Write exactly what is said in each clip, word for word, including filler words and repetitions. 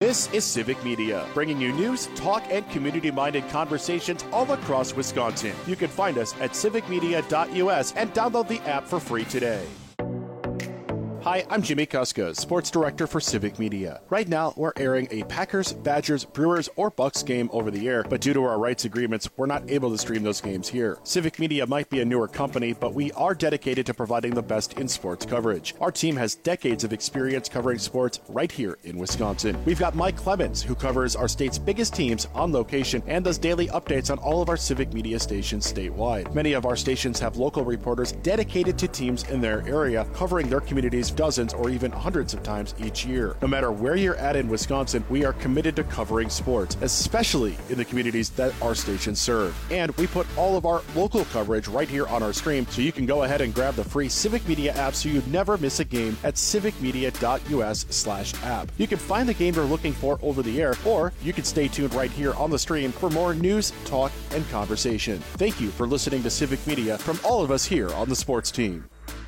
This is Civic Media, bringing you news, talk, and community-minded conversations all across Wisconsin. You can find us at civic media dot U S and download the app for free today. Hi, I'm Jimmy Kuska, Sports Director for Civic Media. Right now, we're airing a Packers, Badgers, Brewers, or Bucks game over the air, but due to our rights agreements, we're not able to stream those games here. Civic Media might be a newer company, but we are dedicated to providing the best in sports coverage. Our team has decades of experience covering sports right here in Wisconsin. We've got Mike Clemens, who covers our state's biggest teams on location and does daily updates on all of our Civic Media stations statewide. Many of our stations have local reporters dedicated to teams in their area, covering their communities dozens or even hundreds of times each year. No matter where you're at in Wisconsin, we are committed to covering sports, especially in the communities that our stations serve. And we put all of our local coverage right here on our stream, so you can go ahead and grab the free Civic Media app so you never miss a game at civic media dot U S slash app. You can find the game you're looking for over the air, or you can stay tuned right here on the stream for more news, talk, and conversation. Thank you for listening to Civic Media from all of us here on the sports team.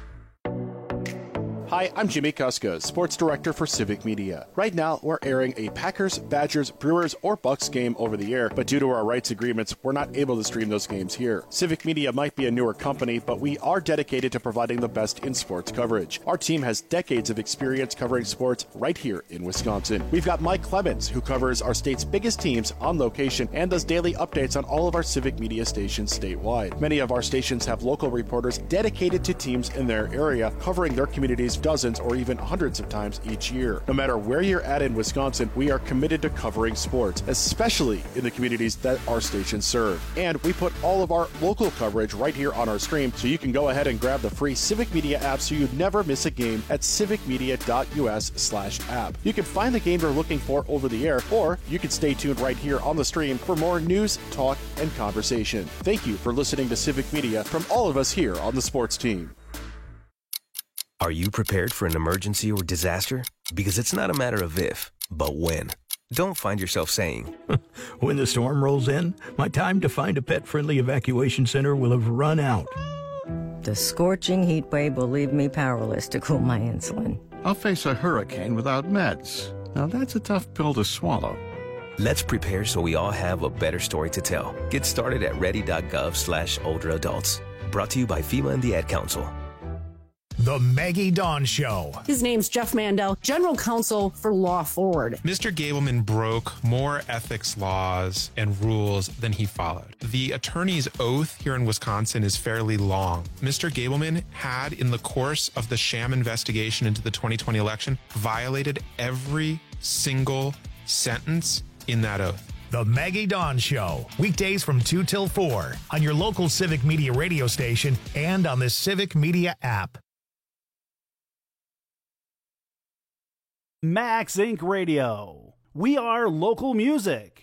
Hi, I'm Jimmy Kuska, Sports Director for Civic Media. Right now, we're airing a Packers, Badgers, Brewers, or Bucks game over the air, but due to our rights agreements, we're not able to stream those games here. Civic Media might be a newer company, but we are dedicated to providing the best in sports coverage. Our team has decades of experience covering sports right here in Wisconsin. We've got Mike Clemens, who covers our state's biggest teams on location and does daily updates on all of our Civic Media stations statewide. Many of our stations have local reporters dedicated to teams in their area, covering their communities dozens or even hundreds of times each year. No matter where you're at in Wisconsin, we are committed to covering sports, especially in the communities that our stations serve. And we put all of our local coverage right here on our stream, so you can go ahead and grab the free Civic Media app so you never miss a game at civic media dot U S slash app. You can find the game you're looking for over the air, or you can stay tuned right here on the stream for more news, talk, and conversation. Thank you for listening to Civic Media from all of us here on the sports team. Are you prepared for an emergency or disaster? Because it's not a matter of if, but when. Don't find yourself saying, when the storm rolls in, my time to find a pet-friendly evacuation center will have run out. The scorching heat wave will leave me powerless to cool my insulin. I'll face a hurricane without meds. Now that's a tough pill to swallow. Let's prepare so we all have a better story to tell. Get started at ready.gov slash older adults. Brought to you by FEMA and the Ad Council. The Maggie Dawn Show. His name's Jeff Mandel, General Counsel for Law Forward. Mister Gableman broke more ethics laws and rules than he followed. The attorney's oath here in Wisconsin is fairly long. Mister Gableman had, in the course of the sham investigation into the twenty twenty election, violated every single sentence in that oath. The Maggie Dawn Show, weekdays from two till four on your local Civic Media radio station and on the Civic Media app. Max Inc Radio. We are local music.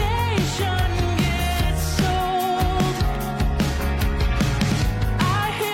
I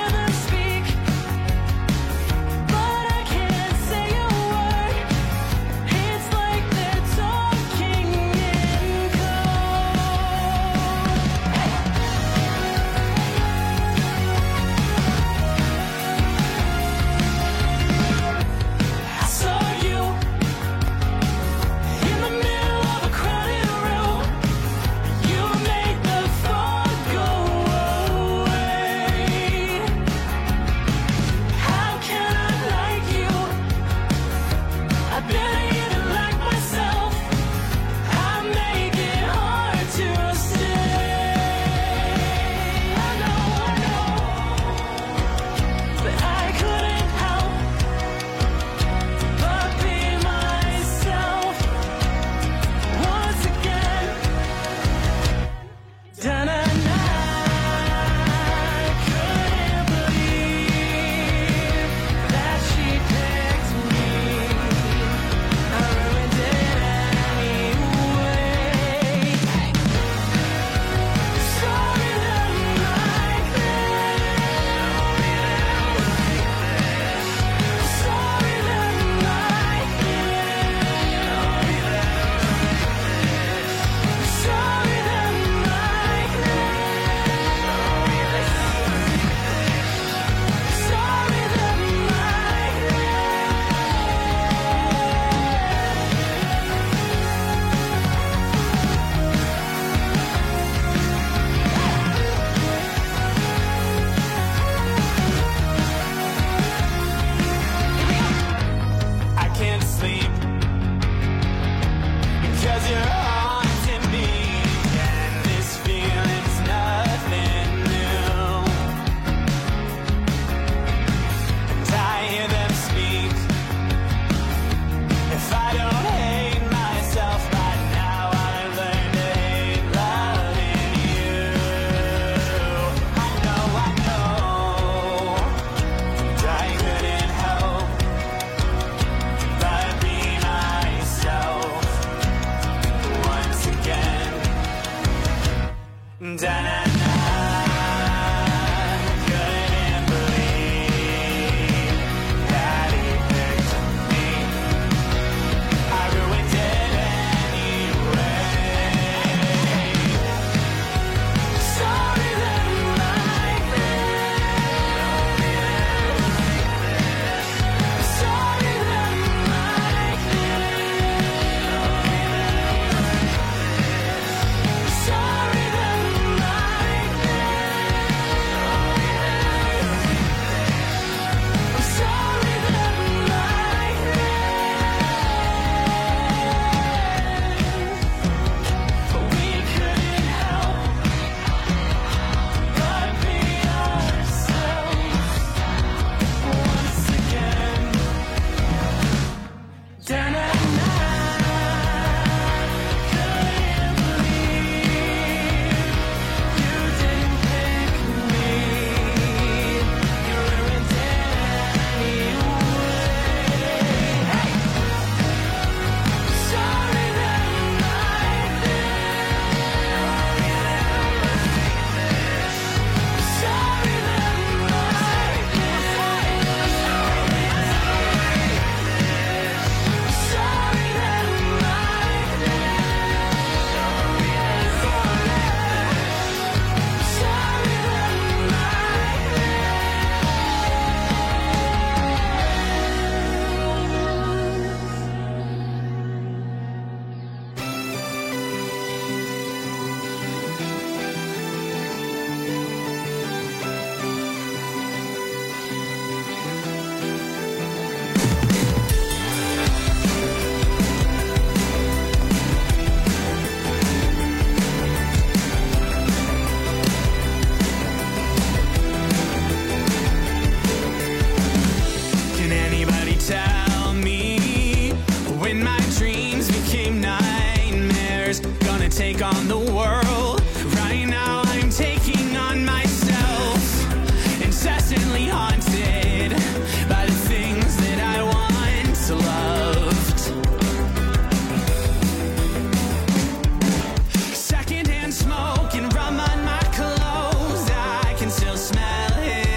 can still smell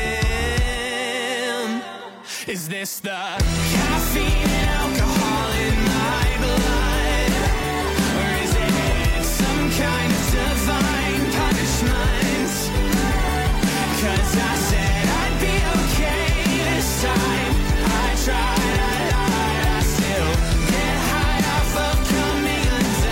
him. Is this the caffeine and alcohol in my blood? Or is it some kind of divine punishment? 'Cause I said I'd be okay this time. I tried, I lied, I still get high off of coming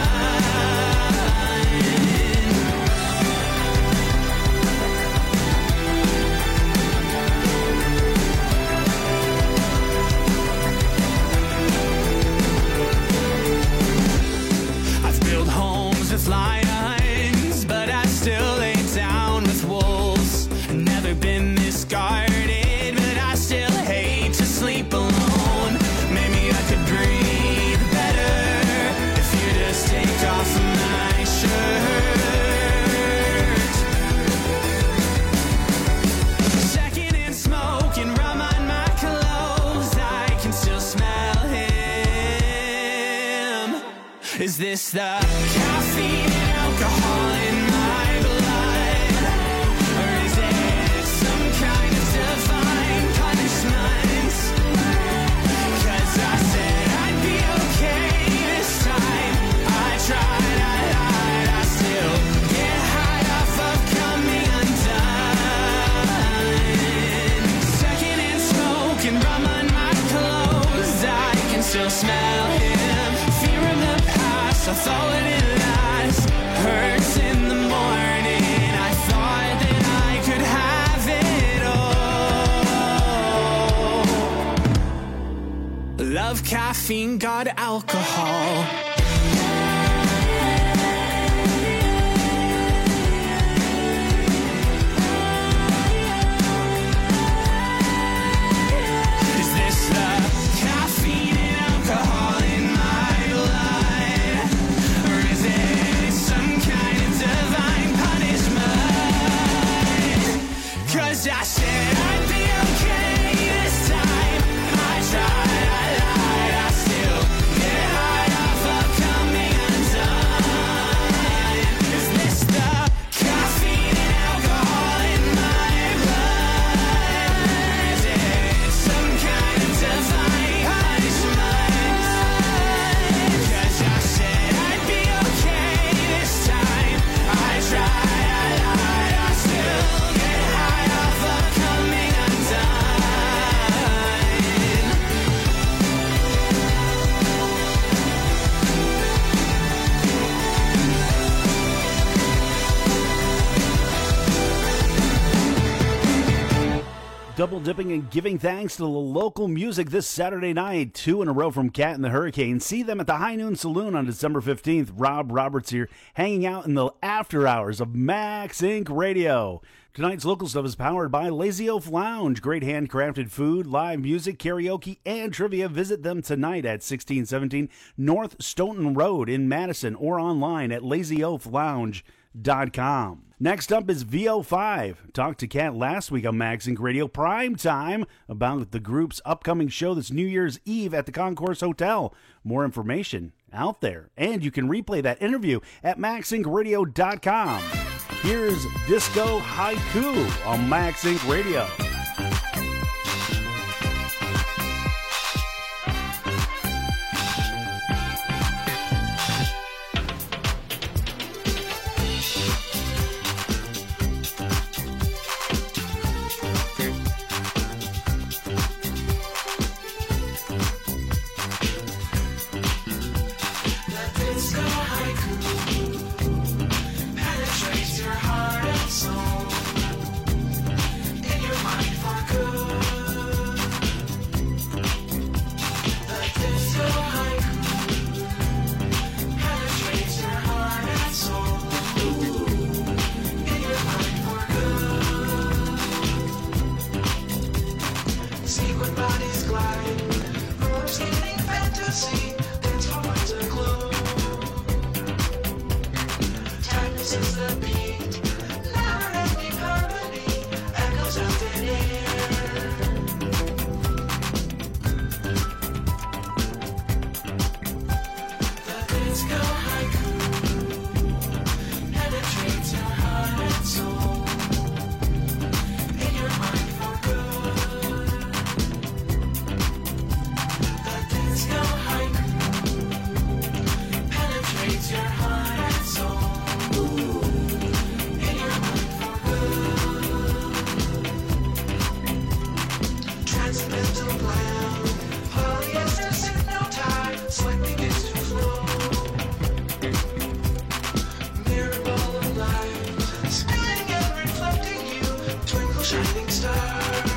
undone. I've built homes with lions, but I still lay down with wolves. Never been this guarded, but I still hate to sleep alone. Maybe I could breathe better if you just take off my shirt. Second in smoke and rum on my clothes, I can still smell him. Is this the caffeine and alcohol in my blood? Or is it some kind of divine punishment? 'Cause I said I'd be okay this time. I tried, I lied, I still get high off of coming undone. Second in smoke and rum on my clothes, I can still smell him. Fear of the past, I thought it last. Hurts in the morning, I thought that I could have it all. Love caffeine, God alcohol. Is this the caffeine and alcohol in my blood? Or is it some kind of divine punishment? 'Cause I said I'd be okay this time. I tried, I lied, I still get high off of coming undone. Is this the caffeine and alcohol in my blood? Is it some kind of divine punishment? 'Cause I said I'd be okay this time. I tried, I lied, I still get high off of coming undone. Double dipping and giving thanks to the local music this Saturday night. Two in a row from Cat and the Hurricane. See them at the High Noon Saloon on December fifteenth. Rob Roberts here, hanging out in the after hours of Max Incorporated. Radio. Tonight's local stuff is powered by Lazy Oaf Lounge. Great handcrafted food, live music, karaoke, and trivia. Visit them tonight at sixteen seventeen North Stoughton Road in Madison or online at lazy oaf lounge dot com. Next up is V O five. Talked to Kat last week on Max Incorporated Radio Prime Time about the group's upcoming show this New Year's Eve at the Concourse Hotel. More information out there, and you can replay that interview at max inc radio dot com. Here's Disco Haiku on Max Incorporated Radio. Penetrates your heart and soul. In your mind shining star.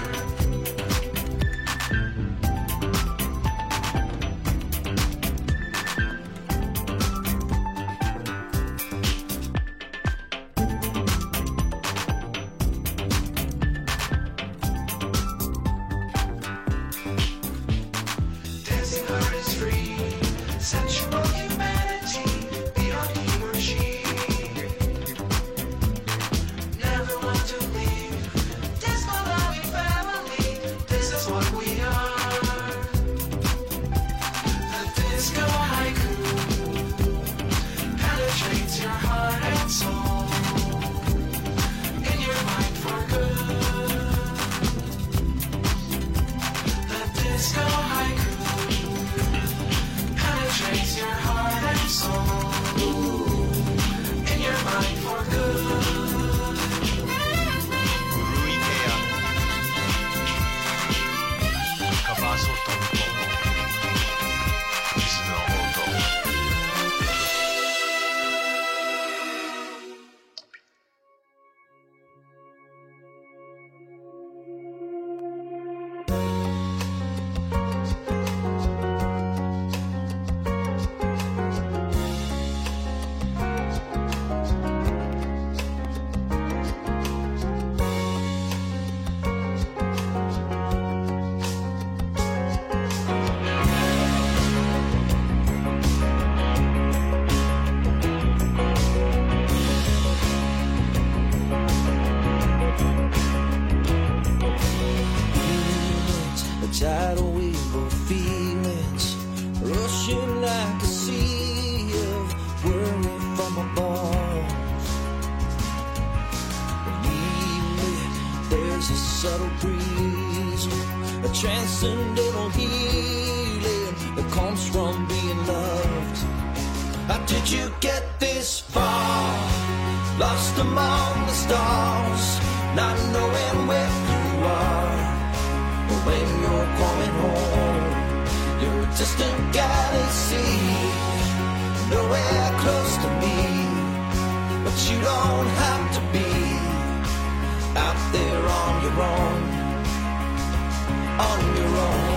Dancing heart is free, sensual humanity, beyond he or she. Never want to leave, disco loving family, this is what we are. The disco haiku penetrates your heart and soul, in your mind for good. The disco haiku penetrates your heart and soul, in your mind for good. Ruikea Kabaso Tomoko Isu no Oto. A tidal wave of feelings rushing like a sea of worry from my bones. Believe me, there's a subtle breeze, a transcendental healing that comes from being loved. How did you get this far? Lost among the stars, not knowing where you are. But when you're coming home, you're a distant galaxy, nowhere close to me. But you don't have to be out there on your own, on your own.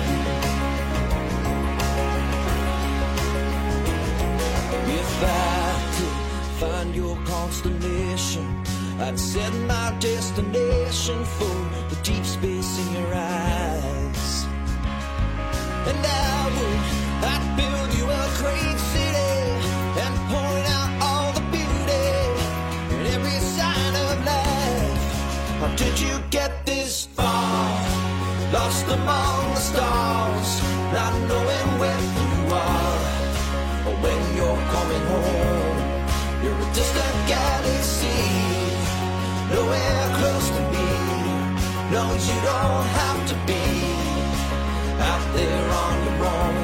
If I could find your constellation, I'd set my destination for the deep space in your eyes. And I would, I'd build you a great city and point out all the beauty and every sign of life. How did you get this far? Lost among the stars, not knowing where you are. But when you're coming home, you're a distant galaxy, nowhere close to me. No, you don't have to be out there on your own,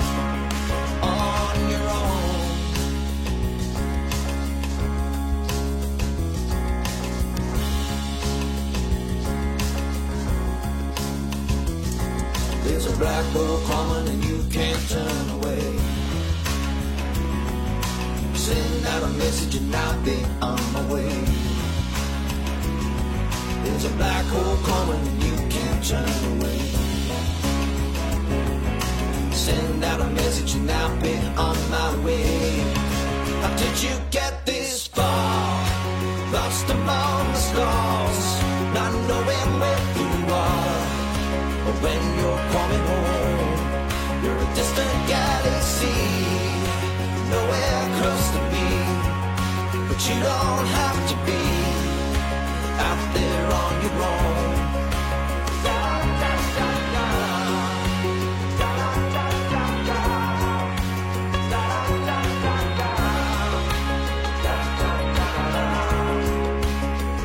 on your own. There's a black hole coming and you can't turn away. Send out a message and I'll be on my way. There's a black hole coming and you can't turn away. Send out a message and I'll be on my way. How did you get this far? Lost among the stars, not knowing where you are. But when you're coming home, you're a distant galaxy, nowhere close to me. But you don't have to be out there on your own. Da, da, da, da. Da, da, da, da. Da, da, da, da. Da, da, da, da.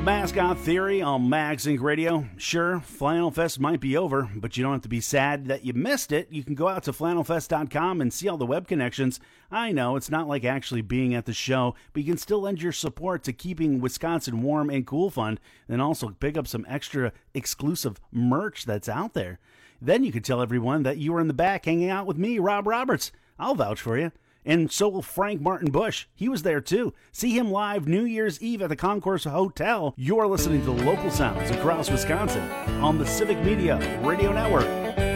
Mascot Theory on Max Inc Radio. Sure, Flannel Fest might be over, but you don't have to be sad that you missed it. You can go out to flannel fest dot com and see all the web connections. I know it's not like actually being at the show, but you can still lend your support to keeping Wisconsin warm and cool fund, and also pick up some extra exclusive merch that's out there. Then you could tell everyone that you were in the back hanging out with me, Rob Roberts. I'll vouch for you. And so will Frank Martin Bush. He was there too. See him live New Year's Eve at the Concourse Hotel. You're listening to local sounds across Wisconsin on the Civic Media Radio Network.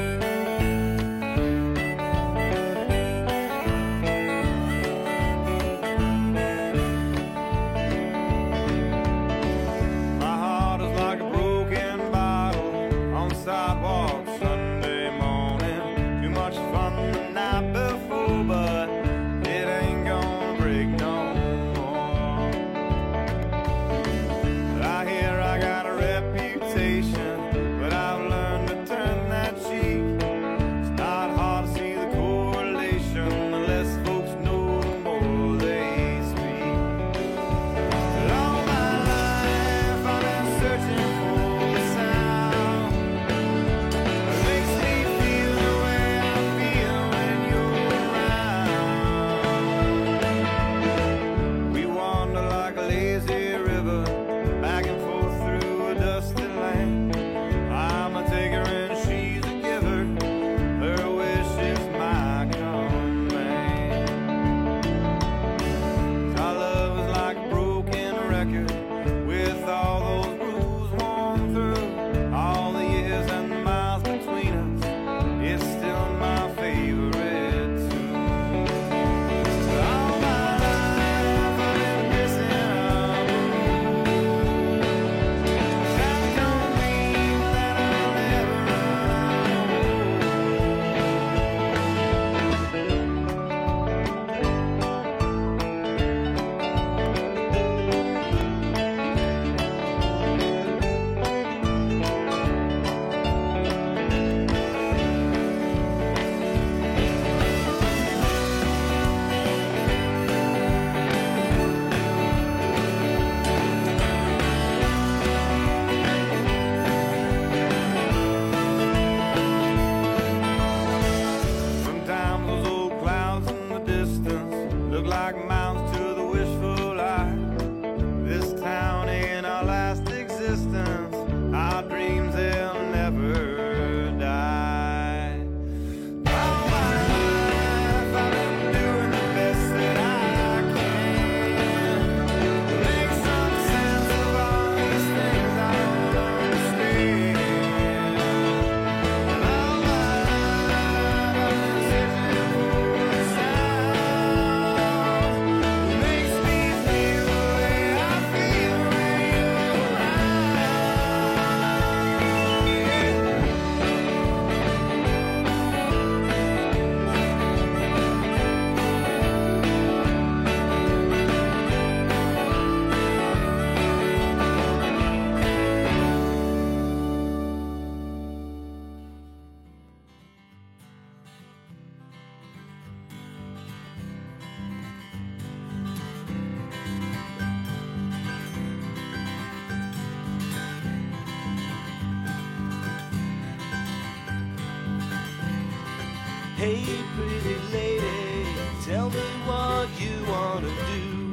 Hey, pretty lady, tell me what you want to do.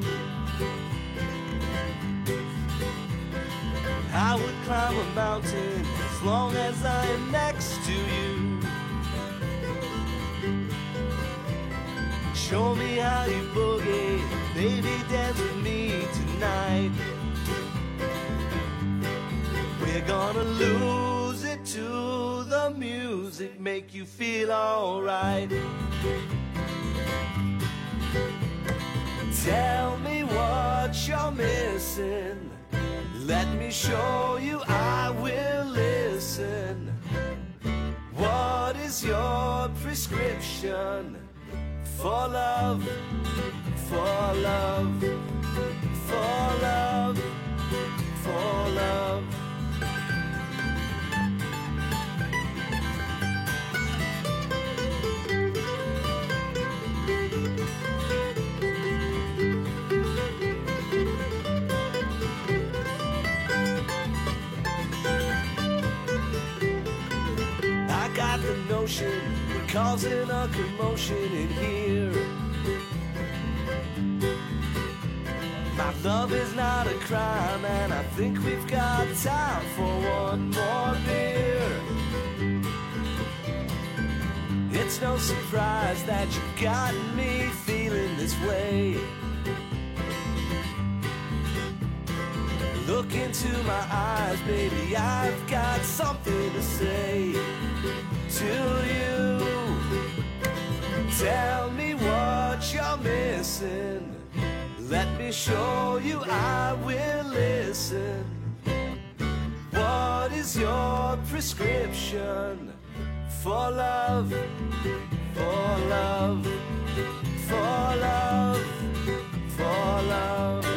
I would climb a mountain as long as I am next to you. Show me how you boogie, baby, dance with me tonight. We're gonna lose it to the music, make you feel alright. Tell me what you're missing, let me show you, I will listen. What is your prescription for love, for love, for love, for love? emotion. We're causing a commotion in here. My love is not a crime, and I think we've got time for one more beer. It's no surprise that you got me feeling this way. Look into my eyes, baby, I've got something to say to you. Tell me what you're missing. Let me show you, I will listen. What is your prescription for love, for love, for love, for love?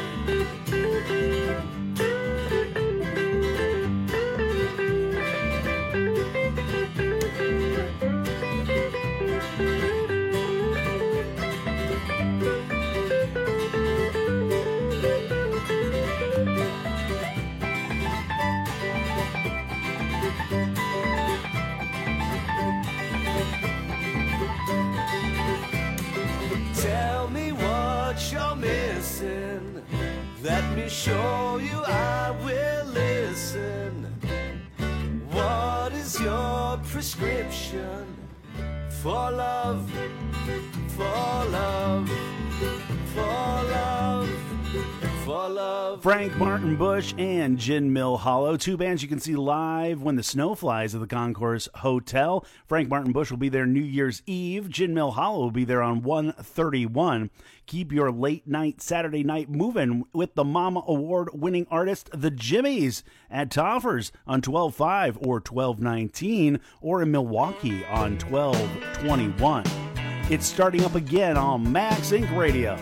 Let me show you, I will listen. What is your prescription for love, for love, for love, for love? Frank Martin Bush and Gin Mill Hollow, two bands you can see live when the snow flies at the Concourse Hotel. Frank Martin Bush will be there New Year's Eve. Gin Mill Hollow will be there on one thirty-one. Keep your late night Saturday night moving with the Mama Award winning artist, the Jimmies, at Toffers on twelve five or twelve nineteen, or in Milwaukee on twelve twenty-one. It's starting up again on Max Incorporated. Radio.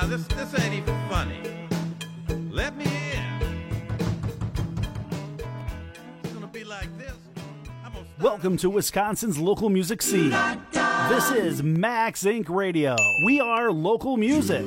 this this ain't even funny. Let me in. It's gonna be like this. Welcome to Wisconsin's local music scene. This is Max Incorporated. Radio. We are local music.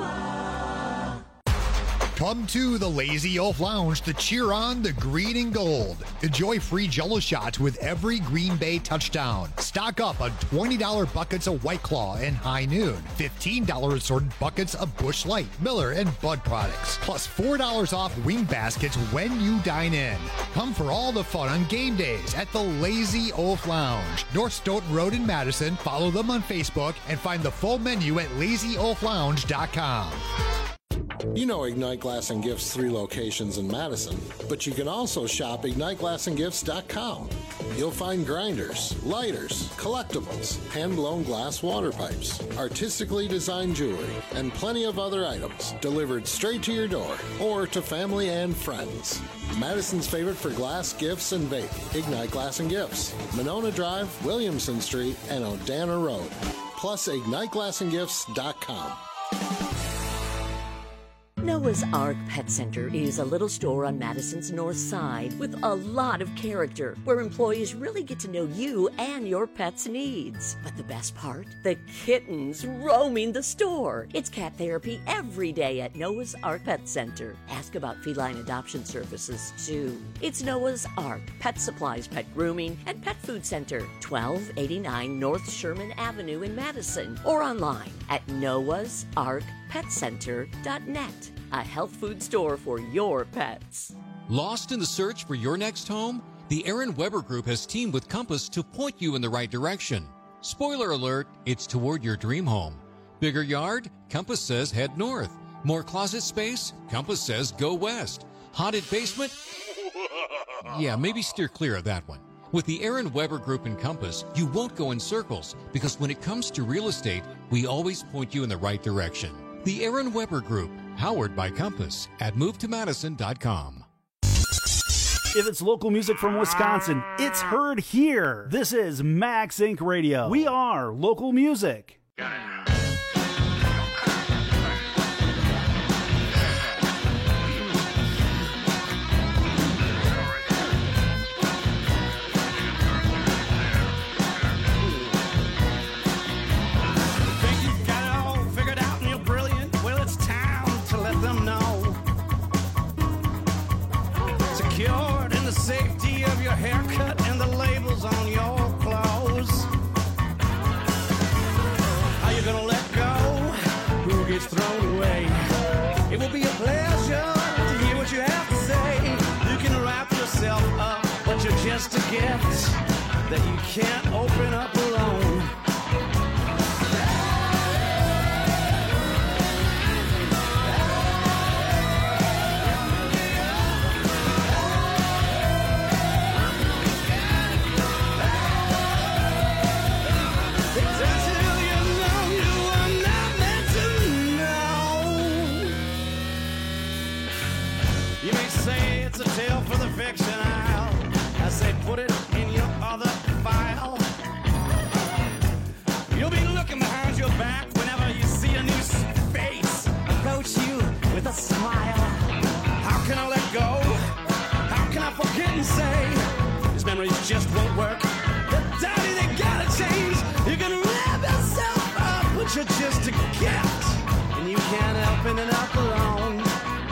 Come to the Lazy Oaf Lounge to cheer on the green and gold. Enjoy free Jell-O shots with every Green Bay touchdown. Stock up on twenty dollars buckets of White Claw and High Noon. fifteen dollars assorted buckets of Busch Light, Miller, and Bud products. Plus four dollars off wing baskets when you dine in. Come for all the fun on game days at the Lazy Oaf Lounge. North Stoughton Road in Madison. Follow them on Facebook and find the full menu at lazy oaf lounge dot com. You know Ignite Glass and Gifts' three locations in Madison, but you can also shop ignite glass and gifts dot com. You'll find grinders, lighters, collectibles, hand-blown glass water pipes, artistically designed jewelry, and plenty of other items delivered straight to your door or to family and friends. Madison's favorite for glass, gifts, and vape, Ignite Glass and Gifts, Monona Drive, Williamson Street, and Odana Road. Plus ignite glass and gifts dot com. Noah's Ark Pet Center is a little store on Madison's north side with a lot of character, where employees really get to know you and your pet's needs. But the best part? The kittens roaming the store. It's cat therapy every day at Noah's Ark Pet Center. Ask about feline adoption services, too. It's Noah's Ark Pet Supplies, Pet Grooming, and Pet Food Center, twelve eighty-nine North Sherman Avenue in Madison, or online at noahs ark pet center dot net. A health food store for your pets. Lost in the search for your next home? The Aaron Weber Group has teamed with Compass to point you in the right direction. Spoiler alert, it's toward your dream home. Bigger yard? Compass says head north. More closet space? Compass says go west. Haunted basement? Yeah, maybe steer clear of that one. With the Aaron Weber Group and Compass, you won't go in circles, because when it comes to real estate, we always point you in the right direction. The Aaron Weber Group, powered by Compass, at move to madison dot com. If it's local music from Wisconsin, it's heard here. This is Max Incorporated. Radio. We are local music. Safety of your haircut and the labels on your clothes. Are you gonna let go? Who gets thrown away? It will be a pleasure to hear what you have to say. You can wrap yourself up, but you're just a gift that you can't open up alone. It's a tale for the fiction aisle. I say put it in your other file. You'll be looking behind your back whenever you see a new face approach you with a smile. How can I let go? How can I forget and say these memories just won't work? The daddy, they gotta change. You can wrap yourself up, but you're just a gift, and you can't help ending up alone.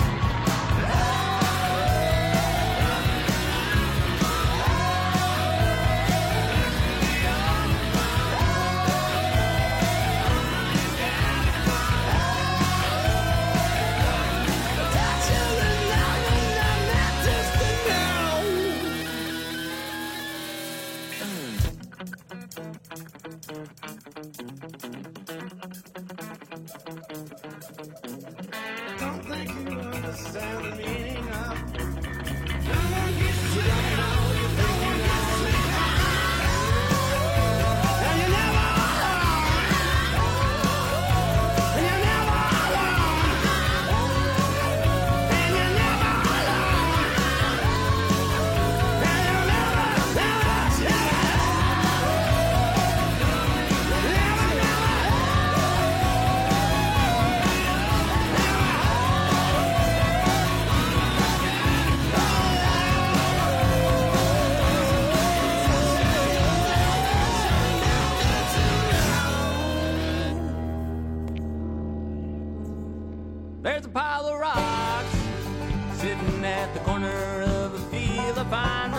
Don't think you understand the meaning of. No one gets to know you think you know. And you're never alone. And you're never alone. And you're never alone. And you're never, never, never.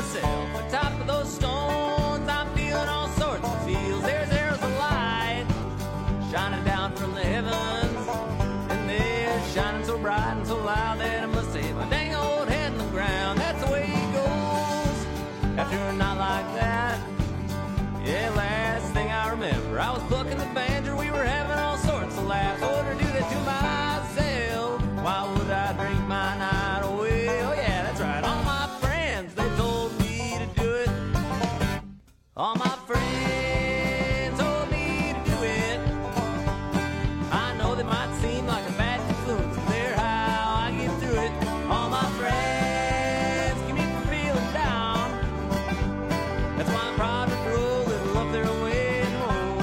myself atop of those stones. I'm feeling all sorts of feels. There's there's a light shining down from the heavens, and they're shining so bright and so loud that I must say my dang old head in the ground. That's the way it goes after a night like that. Yeah, last thing I remember, I was bucking the banjo. We were having all sorts of laughs. I wouldn't do that to myself. Why would I drink my night away? Oh yeah, that's right. All my friends, they told me to do it. All my friends told me to do it. I know that might seem like a bad influence, but they're how I get through it. All my friends keep me from feeling down. That's why I'm proud to throw a little up their way home.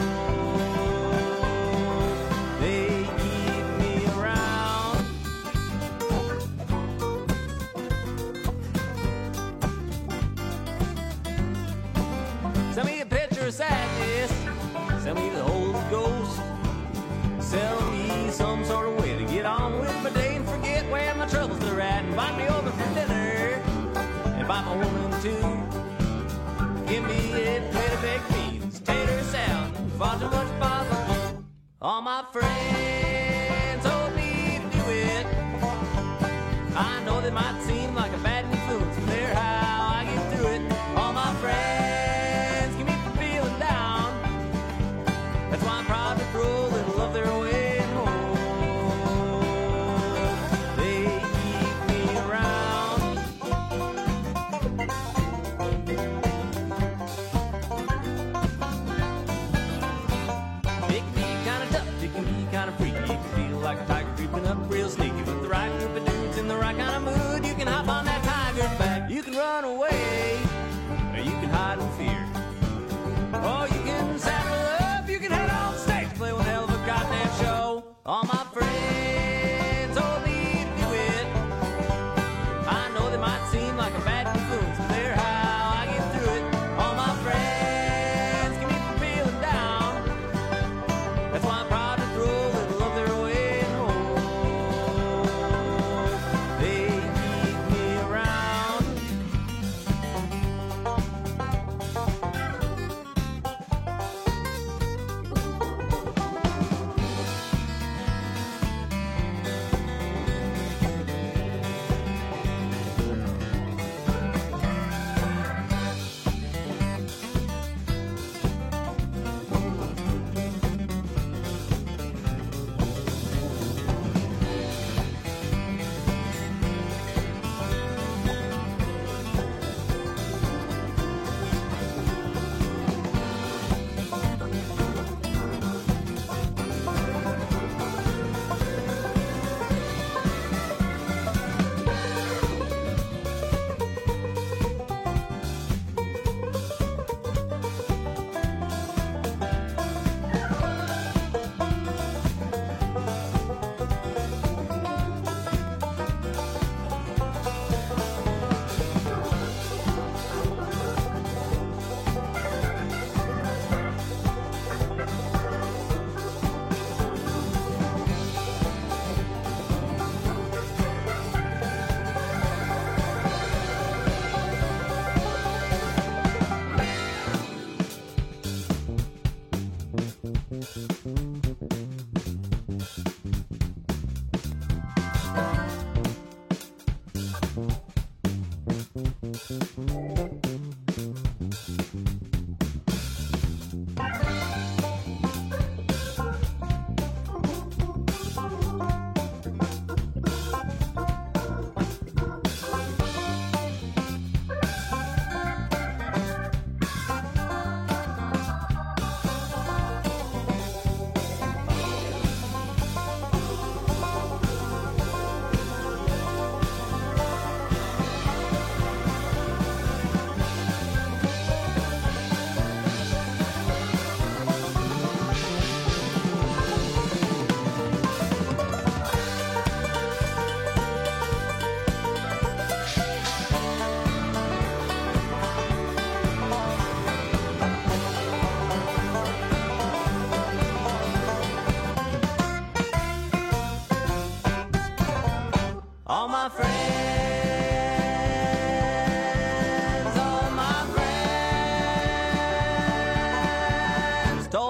They keep me around. Send me a picture of sadness. Send me the Holy Ghost. Sell me some sort of way to get on with my day and forget where my troubles are at. Invite me over for dinner. Invite my woman too. Give me a plate of baked beans, tater salad, and far too much barbecue. All my friends told me to do it. I know that might seem like a bad influence, but they're how I get through it. All my friends keep me from feeling down. That's why I'm proud to throw a little of their way home. They keep me around. It can be kind of tough, it can be kind of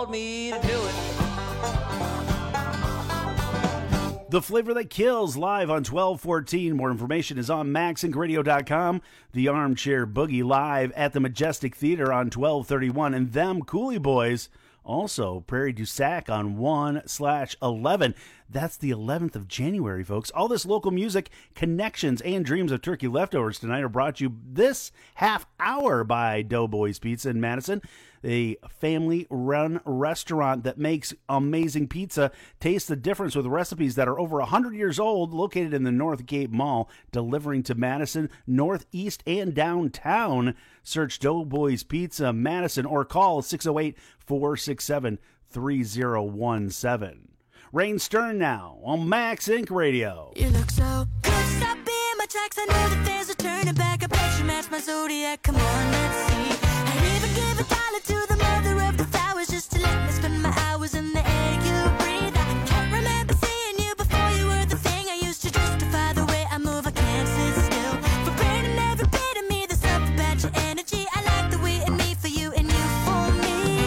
told me to do it. The Flavor That Kills, live on twelve fourteen. More information is on max inc radio dot com. The Armchair Boogie, live at the Majestic Theater on twelve thirty-one. And Them Coolie Boys, also Prairie du Sac on one slash eleven. That's the eleventh of January, folks. All this local music, connections, and dreams of turkey leftovers tonight are brought to you this half hour by Doughboys Pizza in Madison, a family-run restaurant that makes amazing pizza. Taste the difference with recipes that are over one hundred years old, located in the North Gate Mall, delivering to Madison, Northeast, and downtown. Search Doughboys Pizza Madison or call six oh eight, four six seven, three oh one seven. Rain Stern now on Max Inc Radio. You look so good, stop being my tracks. I know that there's a turning back. I bet you match my zodiac. Come on, let's see. I'd even give a dollar to the mother of the flowers just to let me spend my hours in the air you breathe. I can't remember seeing you before you were the thing I used to justify the way I move. I can't sit still. For burning every bit of me, there's something about your energy. I like the way in me for you and you for me.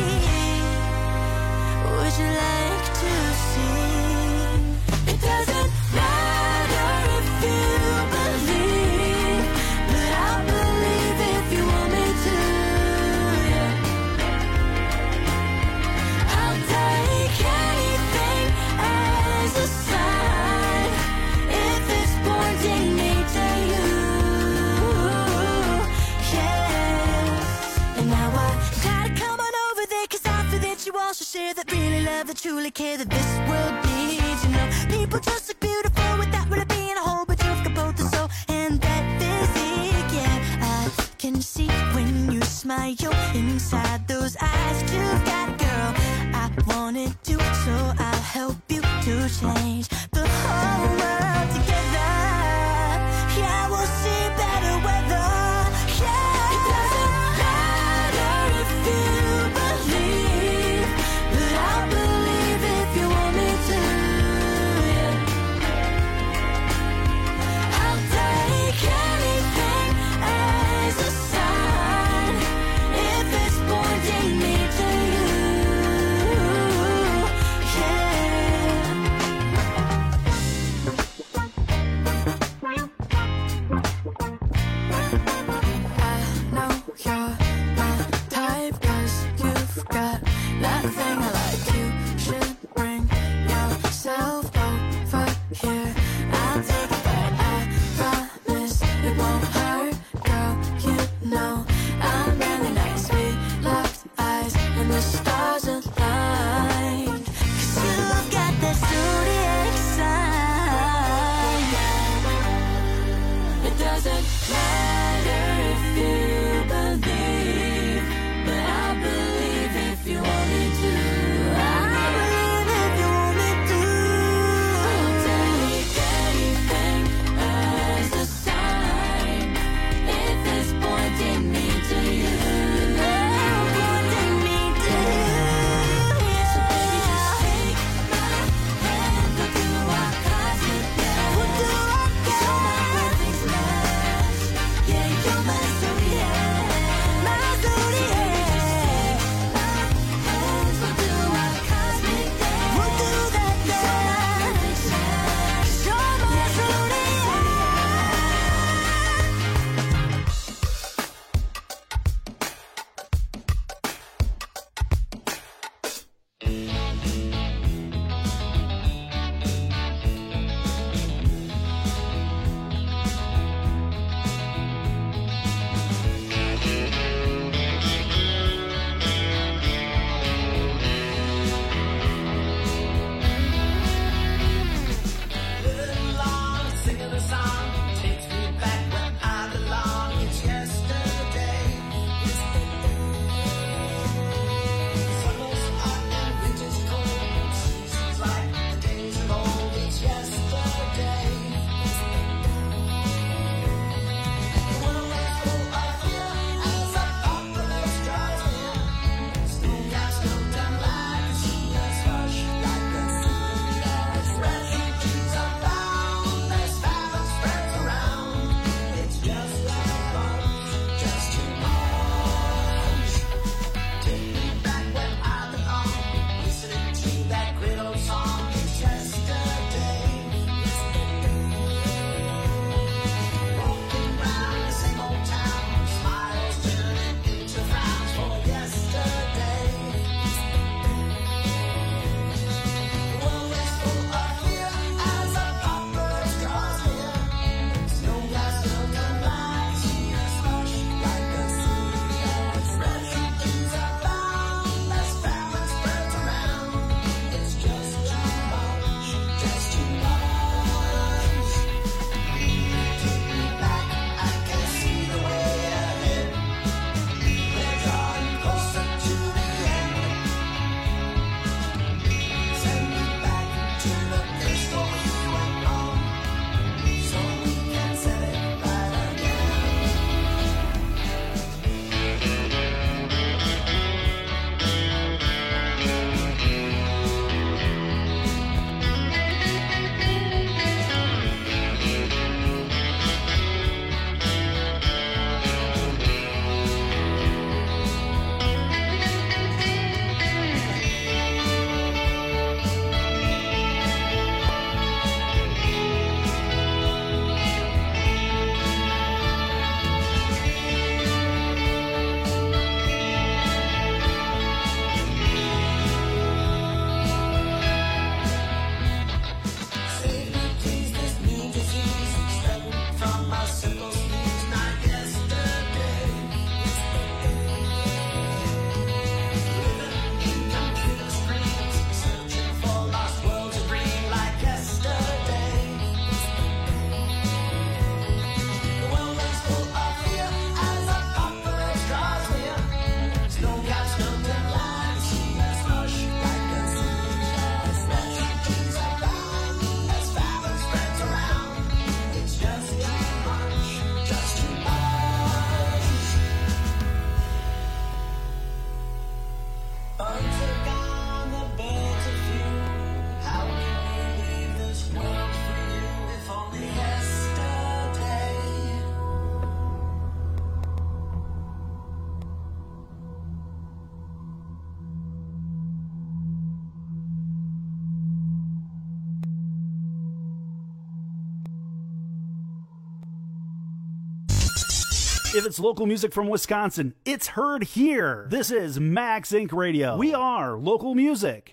Would you like to see? It doesn't matter if you believe, but I'll believe if you want me to. Yeah. I'll take anything as a sign if it's pointing me to you. Yes. And now I gotta come on over there, 'cause I feel that you also share that really love, that truly care, that this world needs. You know, people just look beautiful without really being a whole, but you've got both the soul and that physique. Yeah, I can see when you smile inside those eyes that you've got, girl. I wanna do so, I'll help you to change the whole world together. Yeah, we'll see better weather. Yeah, it doesn't matter if you believe, but I'll believe if you want me to. Yeah. I'll take anything as a sign if it's pointing me to you. Yeah. If it's local music from Wisconsin, it's heard here. This is Max Inc Radio. We are local music.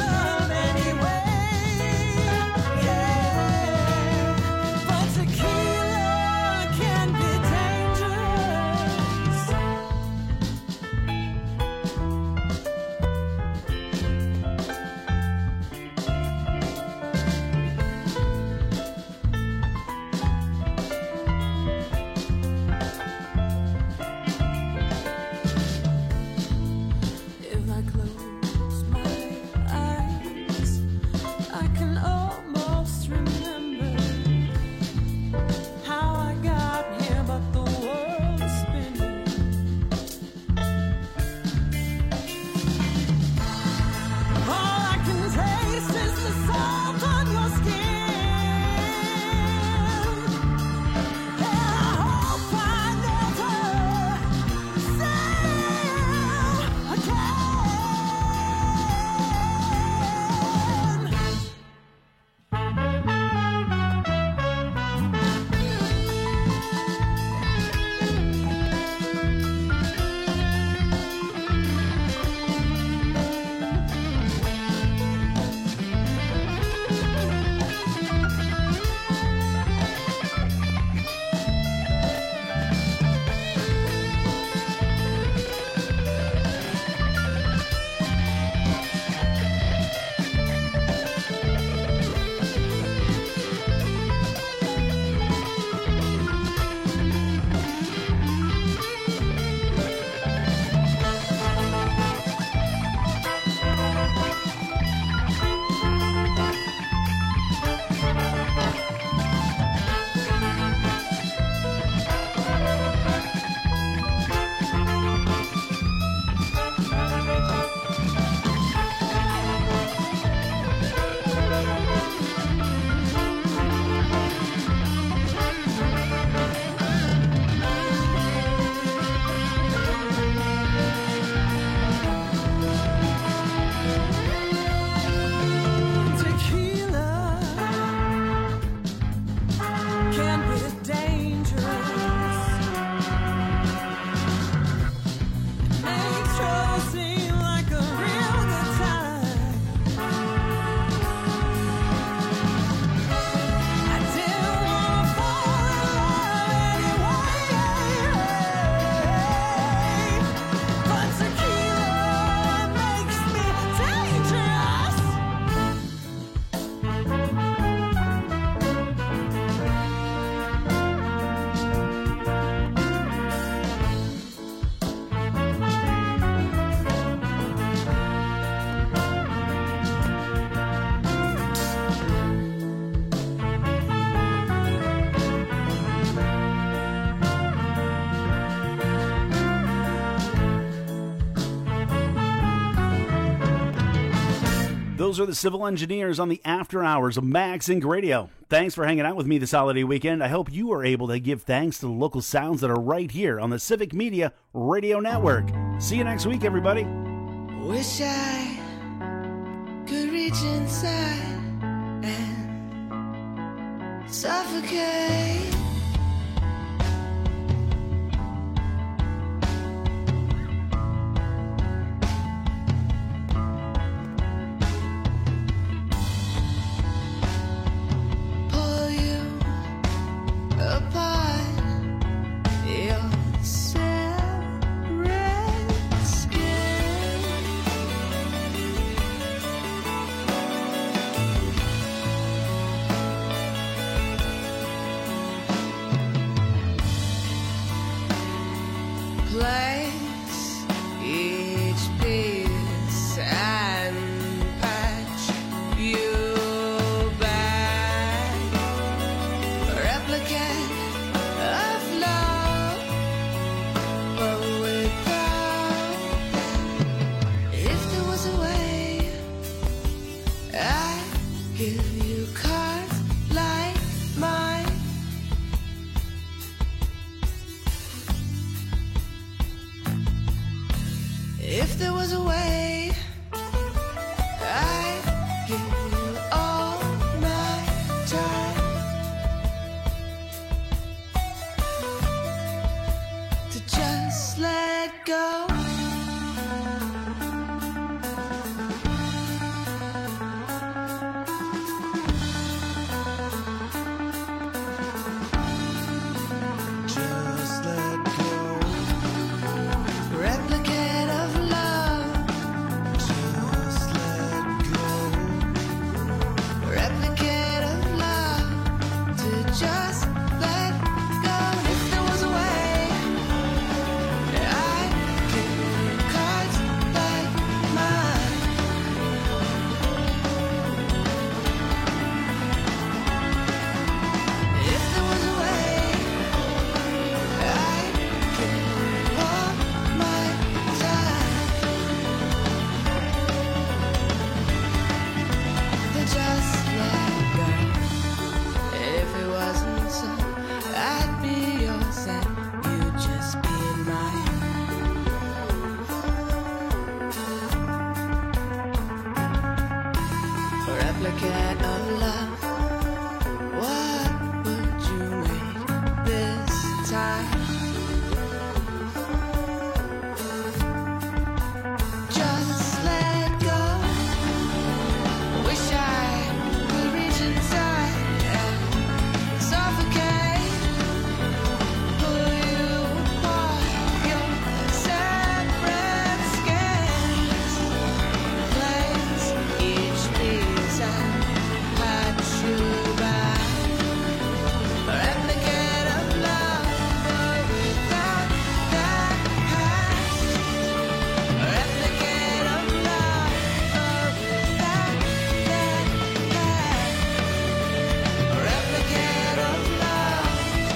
Tequila Those are the Civil Engineers on the After Hours of Max Inc Radio. Thanks for hanging out with me this holiday weekend. I hope you are able to give thanks to the local sounds that are right here on the Civic Media Radio Network. See you next week, everybody. Wish I could reach inside and suffocate. Pull you apart, your separate skin. Place each piece and patch you back. Replicate of love, but without that. If there was a way, I'd give you cards like mine. If there was a way, I'd give you all my time to just let go. Just let go. Replicate of love. Just let go. Replicate of love. To just let go. If there was a way, I'd give you cards like mine. If there was a way, I'd give you all my time to just let go. If it wasn't so, I'd be yours and you'd just be mine. Replicate of love. What would you make this time? Just let go. Wish I could reach inside and suffocate. Pull you apart, your separate skins. Place each piece and patch you back. Replicate of love, but without that past. Replicate of love, but without that past. Replicate of love.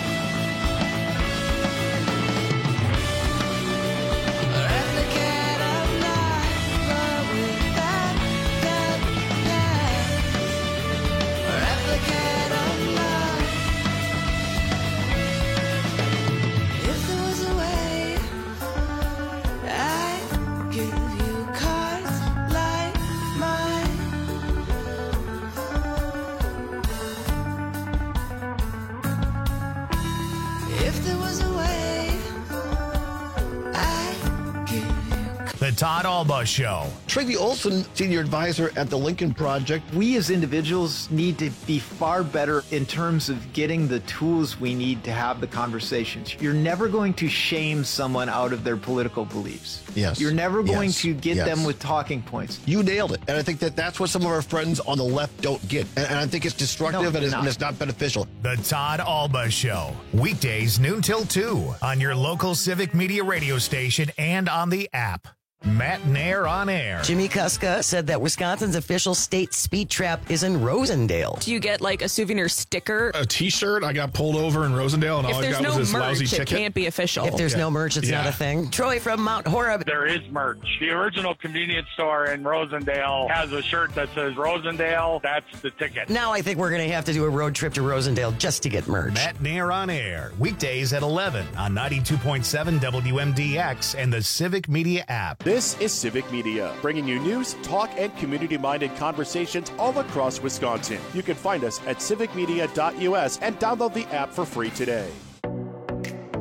Replicate of love, but without that past. Replicate of love. If there was a way, I'd give you cards like mine. If there was a way, I'd give you. The Todd Alba Show. Tracy Olson, senior advisor at the Lincoln Project. We as individuals need to be far better in terms of getting the tools we need to have the conversations. You're never going to shame someone out of their political beliefs. Yes. You're never going Yes. to get Yes. them with talking points. You nailed it. And I think that that's what some of our friends on the left don't get. And, and I think it's destructive No, and, it's, not. and it's not beneficial. The Todd Alba Show. Weekdays noon till two on your local Civic Media radio station and on the app. Matt Nair on air. Jimmy Kuska said that Wisconsin's official state speed trap is in Rosendale. Do you get like a souvenir sticker? A t-shirt. I got pulled over in Rosendale and if all I there's got no was this merch, lousy it ticket. can't be official. If there's yeah. no merch, it's yeah. not a thing. Troy from Mount Horeb. There is merch. The original convenience store in Rosendale has a shirt that says Rosendale. That's the ticket. Now I think we're going to have to do a road trip to Rosendale just to get merch. Matt Nair on air. Weekdays at eleven on ninety-two point seven W M D X and the Civic Media app. This is Civic Media, bringing you news, talk, and community-minded conversations all across Wisconsin. You can find us at civic media dot U S and download the app for free today.